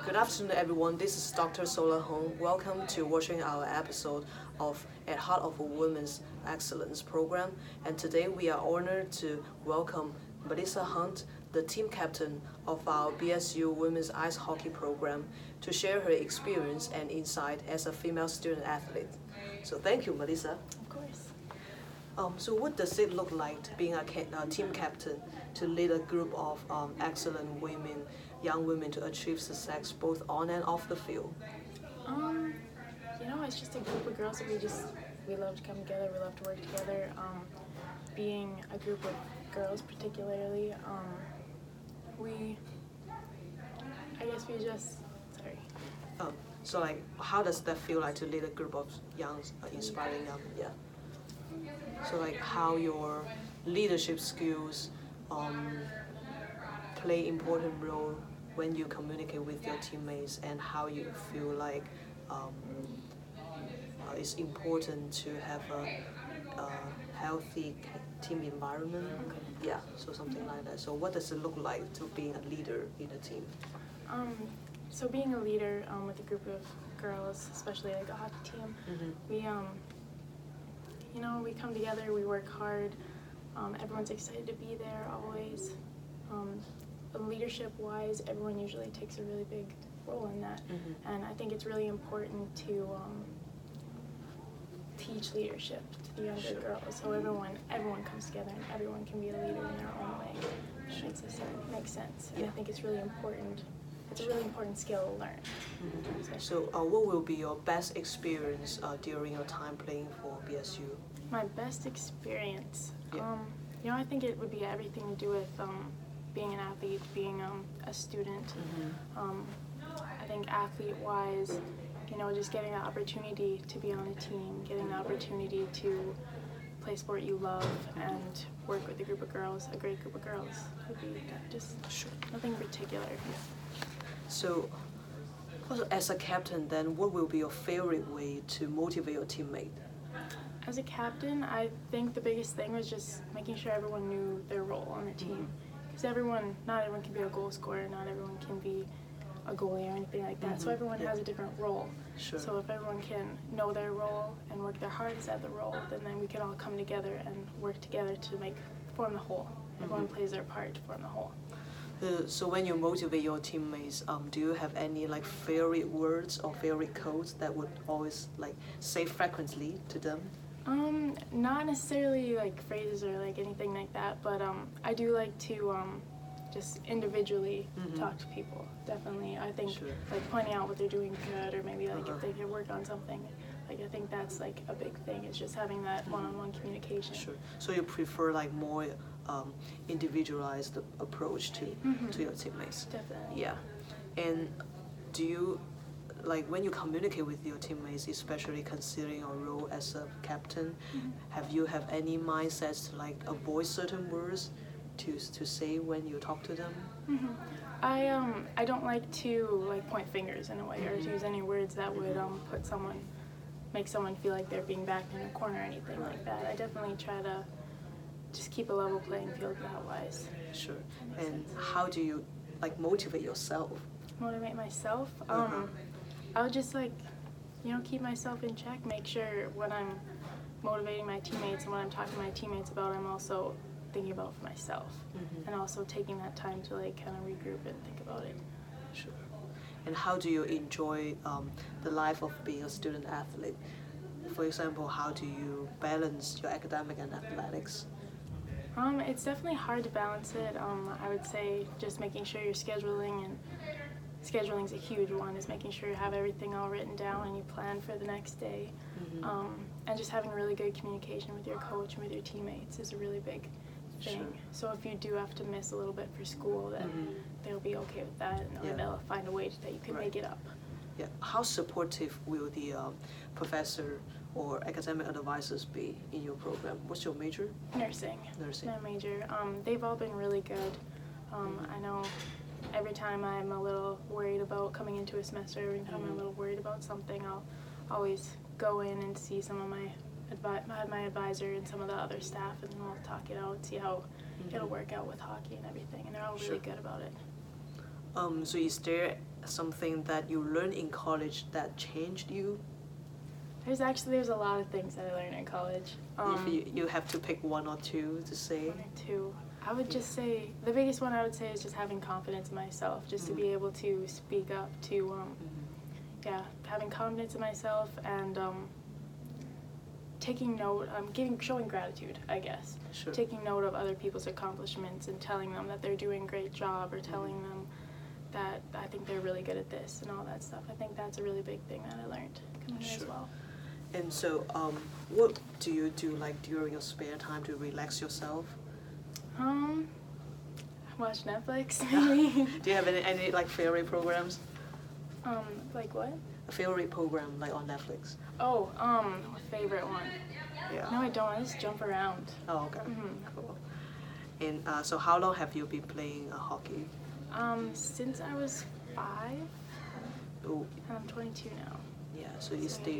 Good afternoon, everyone. This is Dr. Sola Hong. Welcome to watching our episode of At Heart of a Women's Excellence program. And today we are honored to welcome Melissa Hunt, the team captain of our BSU Women's Ice Hockey program, to share her experience and insight as a female student athlete. So thank you, Melissa. Of course. So what does it look like being a team captain to lead a group of excellent women, young women to achieve success both on and off the field? It's just a group of girls that we love to come together, we love to work together. Being a group of girls particularly, So how does that feel like to lead a group of young, inspiring young, yeah? So how your leadership skills play important role when you communicate with your teammates, and how you feel like it's important to have a healthy team environment. Okay. Yeah, so something like that. So what does it look like to being a leader in a team? So being a leader with a group of girls, especially like a hockey team, we come together, we work hard. Everyone's excited to be there always. Leadership-wise, everyone usually takes a really big role in that, and I think it's really important to teach leadership to the younger girls, so everyone comes together and everyone can be a leader in their own way. Makes sense, and I think it's really important. It's a really important skill to learn. So what will be your best experience during your time playing for BSU? My best experience? Yeah. I think it would be everything to do with being an athlete, being a student. I think athlete-wise, just getting the opportunity to be on a team, getting the opportunity to play sport you love and work with a group of girls, a great group of girls, would be just nothing particular. So, as a captain, then, what will be your favorite way to motivate your teammate? As a captain, I think the biggest thing was just making sure everyone knew their role on the team. Because not everyone can be a goal scorer, not everyone can be a goalie or anything like that. So everyone has a different role. Sure. So if everyone can know their role and work their hardest at the role, then we can all come together and work together to form the whole. Everyone plays their part to form the whole. So when you motivate your teammates, do you have any favorite words or favorite quotes that would always say frequently to them? Not necessarily phrases or anything like that, but I do like to just individually talk to people. Definitely, I think pointing out what they're doing good, or maybe if they can work on something. I think that's a big thing. It's just having that one-on-one communication. Sure. So you prefer more individualized approach to your teammates. Definitely. Yeah. And do you when you communicate with your teammates, especially considering your role as a captain, have you any mindsets to avoid certain words to say when you talk to them? I don't like to point fingers in a way, or to use any words that would make someone feel like they're being backed in a corner or anything like that. I definitely try to just keep a level playing field that wise. Sure. And how do you motivate yourself? Motivate myself? I'll just keep myself in check, make sure when I'm motivating my teammates and when I'm talking to my teammates about, I'm also thinking about for myself, and also taking that time to kind of regroup and think about it. Sure. And how do you enjoy the life of being a student athlete? For example, how do you balance your academic and athletics? It's definitely hard to balance it. I would say just making sure you're scheduling, and scheduling's a huge one, is making sure you have everything all written down and you plan for the next day. And just having really good communication with your coach and with your teammates is a really big thing. Sure. So if you do have to miss a little bit for school, then they'll be okay with that, and they'll find a way that you can make it up. Yeah. How supportive will the professor or academic advisors be in your program? What's your major? Nursing. Nursing. My major. They've all been really good. I know every time I'm a little worried about coming into a semester, every time I'm a little worried about something, I'll always go in and see some of my advisor and some of the other staff, and then we'll talk it out, see how it'll work out with hockey and everything, and they're all really good about it. So is there something that you learned in college that changed you? There's a lot of things that I learned in college. If you have to pick one or two to say. One or two. I would just say the biggest one I would say is just having confidence in myself, just to be able to speak up, to having confidence in myself and taking note, showing gratitude, I guess. Sure. Taking note of other people's accomplishments and telling them that they're doing a great job, or telling them that I think they're really good at this and all that stuff. I think that's a really big thing that I learned as well. And so, what do you do like during your spare time to relax yourself? Watch Netflix, maybe. Do you have any like favorite programs? Like what? A favorite program like on Netflix? Oh, favorite one. Yeah. No, I don't. I just jump around. Oh, okay. Cool. And so, how long have you been playing hockey? Since I was 5. Oh. And I'm 22 now. Yeah. So is there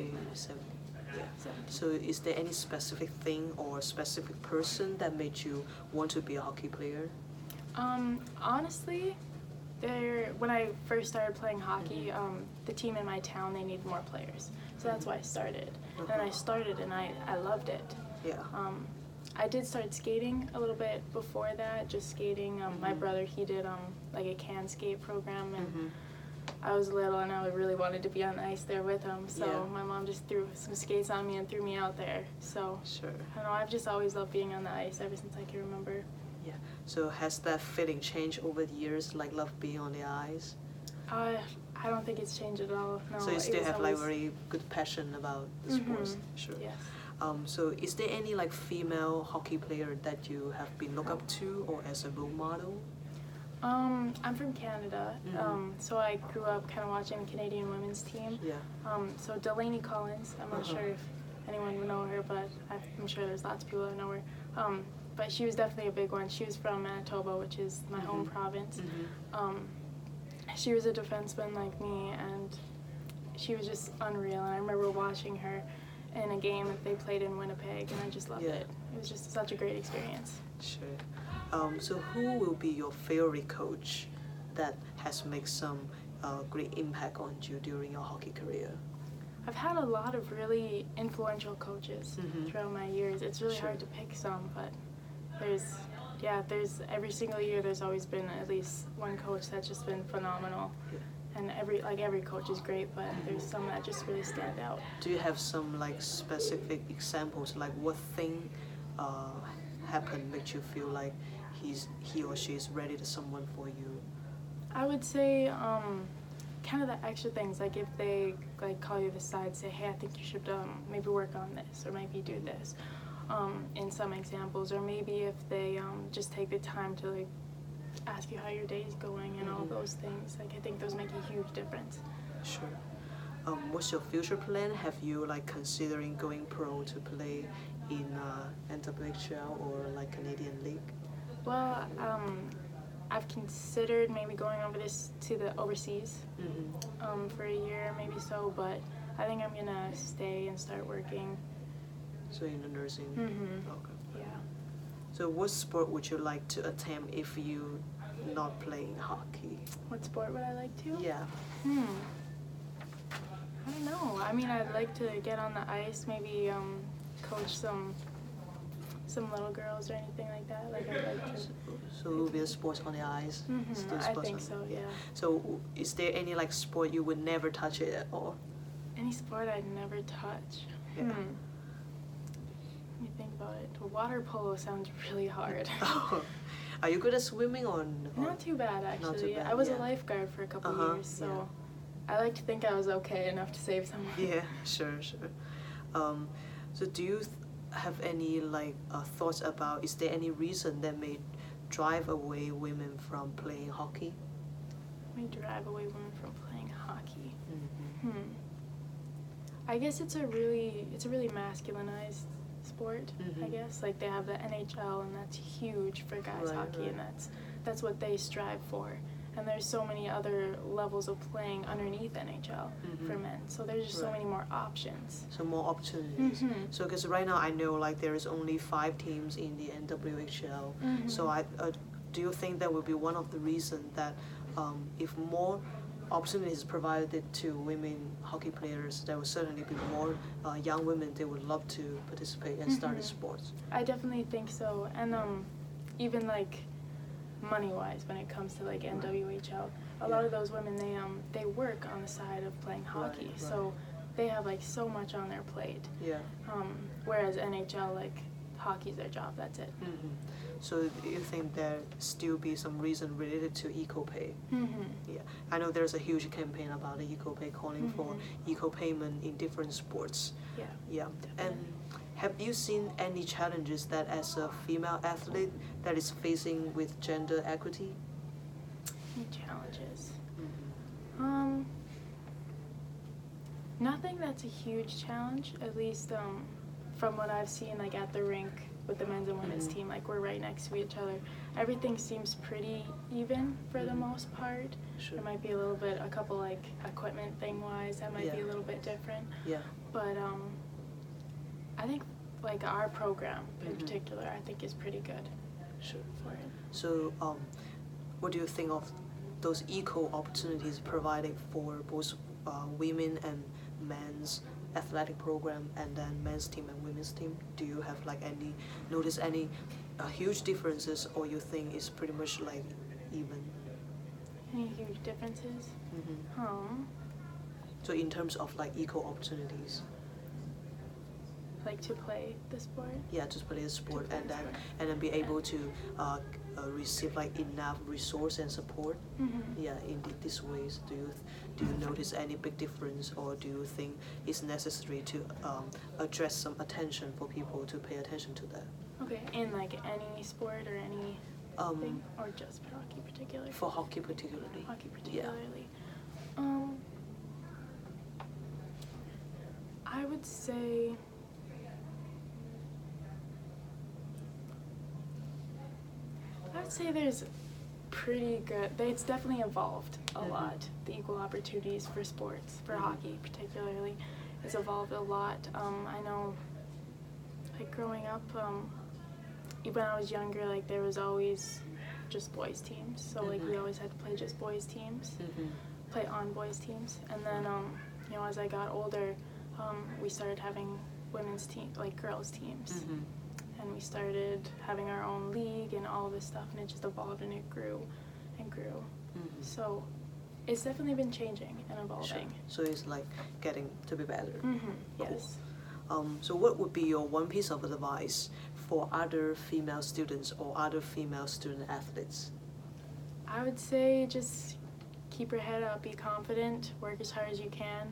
So is there any specific thing or specific person that made you want to be a hockey player? Honestly, when I first started playing hockey, the team in my town, they needed more players. So that's why I started. And I started and I loved it. Yeah. I did start skating a little bit before that, just skating. My brother, he did like a can skate program, and I was little and I really wanted to be on the ice there with him. So my mom just threw some skates on me and threw me out there. So sure. I don't know, I've just always loved being on the ice ever since I can remember. Yeah. So has that feeling changed over the years, like love being on the ice? I don't think it's changed at all. No. So you still have like very good passion about the sports? Sure. Yes. So is there any like female hockey player that you have been looked up to or as a role model? I'm from Canada, so I grew up kind of watching the Canadian women's team. Yeah. So Delaney Collins, I'm not sure if anyone would know her, but I'm sure there's lots of people that know her. But she was definitely a big one. She was from Manitoba, which is my home province. She was a defenseman like me, and she was just unreal. And I remember watching her in a game that they played in Winnipeg, and I just loved it. It was just such a great experience. Sure. So who will be your favorite coach that has made some great impact on you during your hockey career? I've had a lot of really influential coaches throughout my years. It's really hard to pick some, but there's every single year there's always been at least one coach that's just been phenomenal. And every coach is great, but there's some that just really stand out. Do you have some like specific examples, like what thing happened makes you feel like he or she is ready to someone for you? I would say kind of the extra things, like if they like call you aside, say, hey, I think you should maybe work on this, or maybe do this, in some examples, or maybe if they just take the time to like ask you how your day is going and all those things. Like I think those make a huge difference. Sure. What's your future plan? Have you like considering going pro to play in NWHL or like Canadian League? Well, I've considered maybe going over to the overseas for a year, maybe so, but I think I'm gonna stay and start working. So in the nursing? Okay. Yeah. So what sport would you like to attempt if you not playing hockey? What sport would I like to? Yeah. I don't know. I mean, I'd like to get on the ice, maybe coach some little girls or anything like that. Like I'd like to. So it will be a sport on the ice? I think so, yeah. So is there any like sport you would never touch it at all? Any sport I'd never touch? Yeah. Let me think about it. Water polo sounds really hard. Are you good at swimming or? Not too bad, actually. Not too bad, I was a lifeguard for a couple years, so I like to think I was okay enough to save someone. Yeah, sure. So do you have any like thoughts about, is there any reason that may drive away women from playing hockey? May drive away women from playing hockey? I guess it's a really masculinized sport, I guess. Like they have the NHL, and that's huge for guys hockey, and that's what they strive for. And there's so many other levels of playing underneath NHL for men. So there's just so many more options. So more opportunities. So because right now I know like there is only 5 teams in the NWHL. So do you think that would be one of the reasons that if more opportunities provided to women hockey players, there will certainly be more young women they would love to participate and start in sports. I definitely think so, and even like money-wise, when it comes to like NWHL, a lot of those women they work on the side of playing hockey, Right. so they have like so much on their plate. Yeah. Whereas NHL, like hockey's their job. That's it. So do you think there still be some reason related to equal pay? Yeah, I know there's a huge campaign about the equal pay, calling for equal payment in different sports. Yeah. Yeah, and have you seen any challenges that as a female athlete that is facing with gender equity? Any challenges? Nothing that's a huge challenge, at least from what I've seen, like at the rink with the men's and women's team, like we're right next to each other. Everything seems pretty even for the most part. Sure. There might be a couple like equipment thing wise that might be a little bit different. Yeah. But I think like our program in particular, I think is pretty good. Sure. For it. So, what do you think of those equal opportunities provided for both women and men's athletic program, and then men's team and women's team? Do you have like notice any huge differences, or you think it's pretty much like even? Any huge differences? So in terms of like equal opportunities. Like to play the sport? Yeah, to play a sport and then be able to receive like enough resource and support. Yeah, in these ways, do you notice any big difference, or do you think it's necessary to address some attention for people to pay attention to that? Okay, in like any sport or any thing, or just for hockey particularly? For hockey particularly. Hockey particularly. I would say there's pretty good. It's definitely evolved a lot. The equal opportunities for sports, for hockey particularly, it's evolved a lot. I know, like growing up, when I was younger, like there was always just boys teams. So like we always had to play just boys teams, play on boys teams. And then as I got older, we started having women's team, like girls teams. And we started having our own league and all this stuff, and it just evolved and it grew and grew. So it's definitely been changing and evolving. So it's like getting to be better. Yes. So what would be your one piece of advice for other female students or other female student athletes? I would say just keep your head up, be confident, work as hard as you can.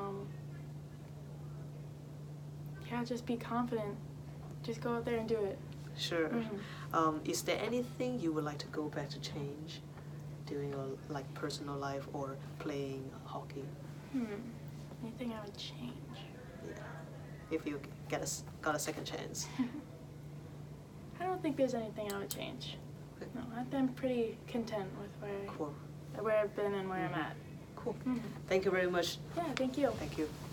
Just be confident. Just go out there and do it. Sure. Is there anything you would like to go back to change during your like personal life or playing hockey? Anything I would change? Yeah. If you got a second chance. I don't think there's anything I would change. Okay. No, I'm pretty content with Cool. where I've been and where I'm at. Cool. Thank you very much. Yeah, thank you. Thank you.